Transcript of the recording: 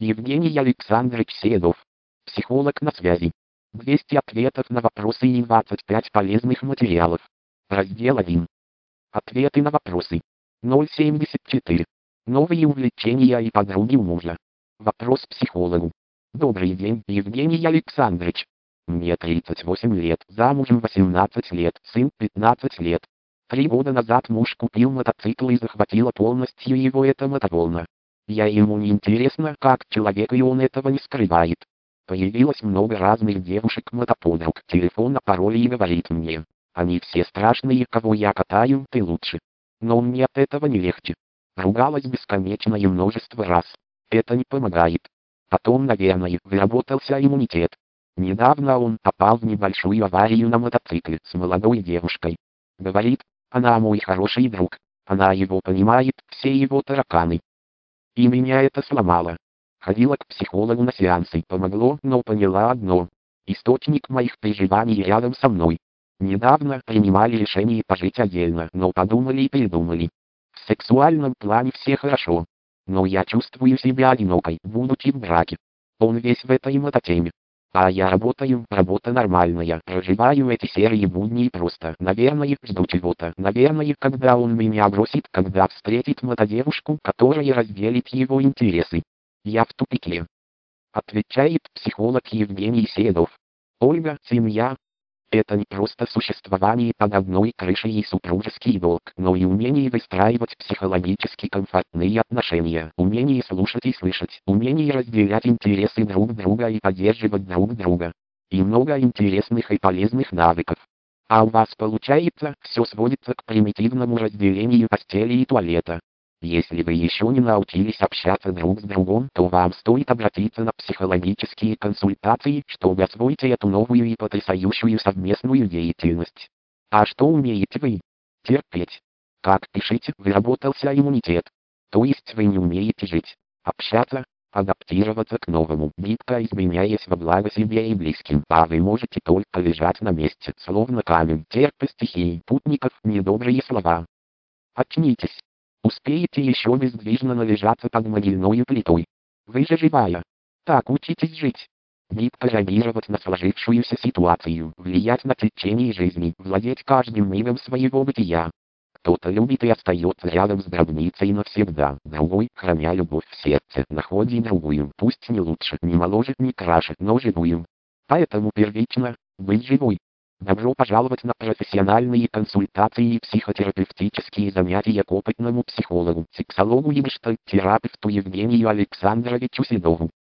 Евгений Александрович Седов. Психолог на связи. 200 ответов на вопросы и 25 полезных материалов. Раздел 1. Ответы на вопросы. 074. Новые увлечения и подруги у мужа. Вопрос психологу. Добрый день, Евгений Александрович. Мне 38 лет, замужем 18 лет, сын 15 лет. 3 года назад муж купил мотоцикл и захватила полностью его эта мотоволна. Ему не интересно, как человек, и он этого не скрывает. Появилось много разных девушек-мотоподруг, телефона, пароли, и говорит мне: они все страшные, кого я катаю, ты лучше. Но мне от этого не легче. Ругалась бесконечное множество раз. Это не помогает. Потом, наверное, выработался иммунитет. Недавно он попал в небольшую аварию на мотоцикле с молодой девушкой. Говорит, она мой хороший друг. Она его понимает, все его тараканы. И меня это сломало. Ходила к психологу на сеансы, помогло, но поняла одно. Источник моих переживаний рядом со мной. Недавно принимали решение пожить отдельно, но подумали и передумали. В сексуальном плане все хорошо. Но я чувствую себя одинокой, будучи в браке. Он весь в этой мототеме. А я работаю, работа нормальная, проживаю эти серые будни и просто, наверное, жду чего-то. Наверное, когда он меня бросит, когда встретит мотодевушку, которая разделит его интересы. Я в тупике. Отвечает психолог Евгений Седов. Ольга, семья — это не просто существование под одной крышей и супружеский долг, но и умение выстраивать психологически комфортные отношения, умение слушать и слышать, умение разделять интересы друг друга и поддерживать друг друга. И много интересных и полезных навыков. А у вас получается, все сводится к примитивному разделению постели и туалета. Если вы еще не научились общаться друг с другом, то вам стоит обратиться на психологические консультации, чтобы освоить эту новую и потрясающую совместную деятельность. А что умеете вы? Терпеть. Как пишите, выработался иммунитет. То есть вы не умеете жить, общаться, адаптироваться к новому, гибко изменяясь во благо себе и близким. А вы можете только лежать на месте, словно камень, терпя стихии, путников, недобрые слова. Очнитесь. Успеете еще бездвижно належаться под могильною плитой. Вы же живая. Так учитесь жить. Гибко реагировать на сложившуюся ситуацию, влиять на течение жизни, владеть каждым мигом своего бытия. Кто-то любит и остается рядом с гробницей навсегда, другой, храня любовь в сердце, находит другую, пусть не лучше, не моложе, не краше, но живую. Поэтому первично — быть живой. Добро пожаловать на профессиональные консультации и психотерапевтические занятия к опытному психологу, сексологу и гештальт-терапевту Евгению Александровичу Седову.